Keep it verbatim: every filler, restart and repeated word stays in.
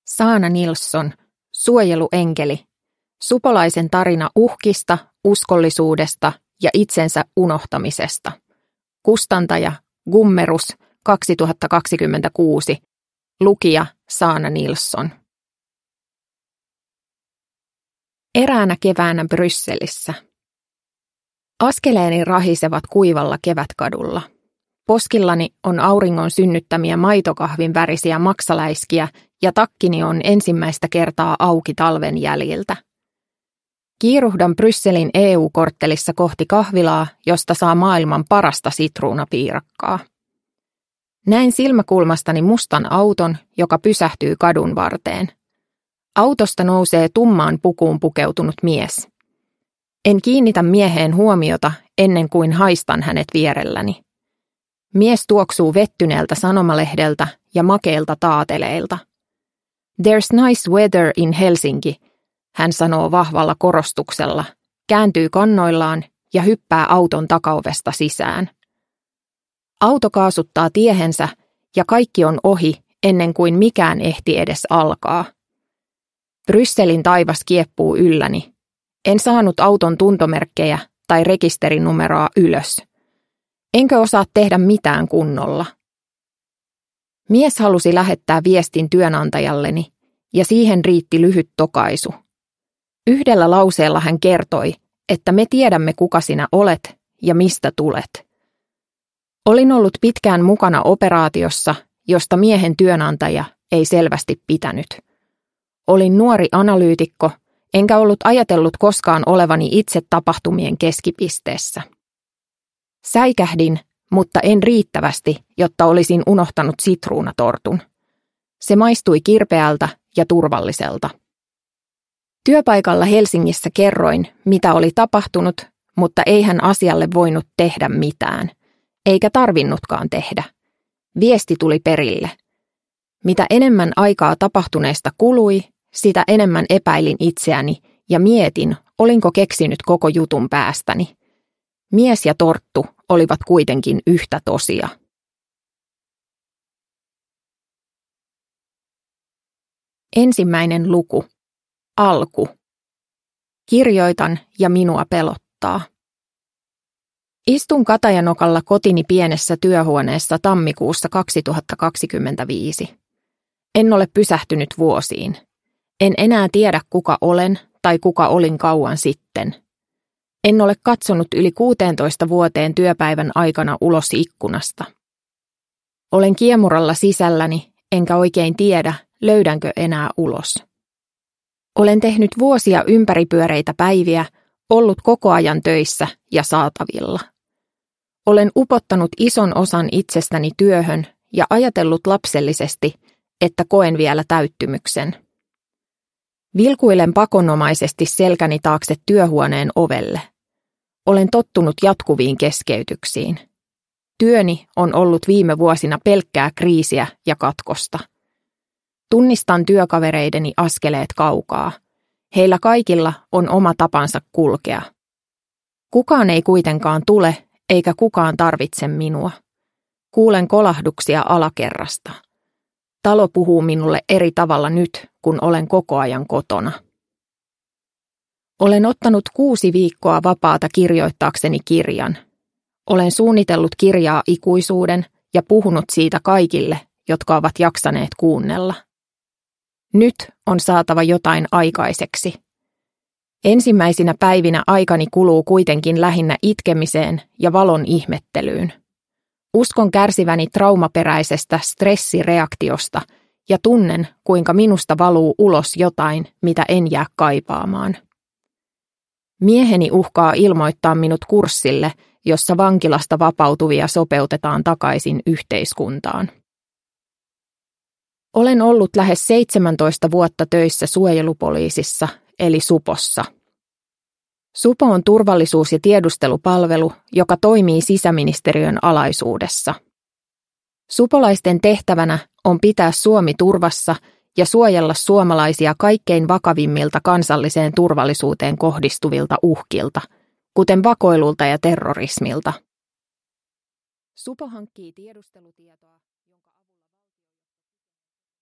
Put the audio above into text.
Saana Nilsson, suojeluenkeli. Supolaisen tarina uhkista, uskollisuudesta ja itsensä unohtamisesta. Kustantaja Gummerus kaksituhattakaksikymmentäkuusi. Lukija Saana Nilsson. Eräänä keväänä Brysselissä. Askeleeni rahisevat kuivalla kevätkadulla. Poskillani on auringon synnyttämiä maitokahvin värisiä maksaläiskiä ja takkini on ensimmäistä kertaa auki talven jäljiltä. Kiiruhdan Brysselin E U-korttelissa kohti kahvilaa, josta saa maailman parasta sitruunapiirakkaa. Näin silmäkulmastani mustan auton, joka pysähtyy kadun varteen. Autosta nousee tummaan pukuun pukeutunut mies. En kiinnitä mieheen huomiota ennen kuin haistan hänet vierelläni. Mies tuoksuu vettyneeltä sanomalehdeltä ja makeilta taateleilta. "There's nice weather in Helsinki", hän sanoo vahvalla korostuksella, kääntyy kannoillaan ja hyppää auton takaovesta sisään. Auto kaasuttaa tiehensä ja kaikki on ohi ennen kuin mikään ehti edes alkaa. Brysselin taivas kieppuu ylläni. En saanut auton tuntomerkkejä tai rekisterinumeroa ylös. Enkö osaa tehdä mitään kunnolla? Mies halusi lähettää viestin työnantajalleni, ja siihen riitti lyhyt tokaisu. Yhdellä lauseella hän kertoi, että me tiedämme kuka sinä olet ja mistä tulet. Olin ollut pitkään mukana operaatiossa, josta miehen työnantaja ei selvästi pitänyt. Olin nuori analyytikko, enkä ollut ajatellut koskaan olevani itse tapahtumien keskipisteessä. Säikähdin, mutta en riittävästi, jotta olisin unohtanut sitruunatortun. Se maistui kirpeältä ja turvalliselta. Työpaikalla Helsingissä kerroin, mitä oli tapahtunut, mutta ei hän asialle voinut tehdä mitään. Eikä tarvinnutkaan tehdä. Viesti tuli perille. Mitä enemmän aikaa tapahtuneesta kului, sitä enemmän epäilin itseäni ja mietin, olinko keksinyt koko jutun päästäni. Mies ja torttu olivat kuitenkin yhtä tosia. Ensimmäinen luku. Alku. Kirjoitan ja minua pelottaa. Istun katajanokalla kotini pienessä työhuoneessa tammikuussa kaksituhattakaksikymmentäviisi. En ole pysähtynyt vuosiin. En enää tiedä kuka olen tai kuka olin kauan sitten. En ole katsonut yli kuuteentoista vuoteen työpäivän aikana ulos ikkunasta. Olen kiemuralla sisälläni, enkä oikein tiedä, löydänkö enää ulos. Olen tehnyt vuosia ympäripyöreitä päiviä, ollut koko ajan töissä ja saatavilla. Olen upottanut ison osan itsestäni työhön ja ajatellut lapsellisesti, että koen vielä täyttymyksen. Vilkuilen pakonomaisesti selkäni taakse työhuoneen ovelle. Olen tottunut jatkuviin keskeytyksiin. Työni on ollut viime vuosina pelkkää kriisiä ja katkosta. Tunnistan työkavereideni askeleet kaukaa. Heillä kaikilla on oma tapansa kulkea. Kukaan ei kuitenkaan tule, eikä kukaan tarvitse minua. Kuulen kolahduksia alakerrasta. Talo puhuu minulle eri tavalla nyt, kun olen koko ajan kotona. Olen ottanut kuusi viikkoa vapaata kirjoittaakseni kirjan. Olen suunnitellut kirjaa ikuisuuden ja puhunut siitä kaikille, jotka ovat jaksaneet kuunnella. Nyt on saatava jotain aikaiseksi. Ensimmäisinä päivinä aikani kuluu kuitenkin lähinnä itkemiseen ja valon ihmettelyyn. Uskon kärsiväni traumaperäisestä stressireaktiosta ja tunnen, kuinka minusta valuu ulos jotain, mitä en jää kaipaamaan. Mieheni uhkaa ilmoittaa minut kurssille, jossa vankilasta vapautuvia sopeutetaan takaisin yhteiskuntaan. Olen ollut lähes seitsemäntoista vuotta töissä suojelupoliisissa, eli Supossa. Supo on turvallisuus- ja tiedustelupalvelu, joka toimii sisäministeriön alaisuudessa. Supolaisten tehtävänä on pitää Suomi turvassa ja suojella suomalaisia kaikkein vakavimmilta kansalliseen turvallisuuteen kohdistuvilta uhkilta, kuten vakoilulta ja terrorismilta. Supo hankkii tiedustelutietoa.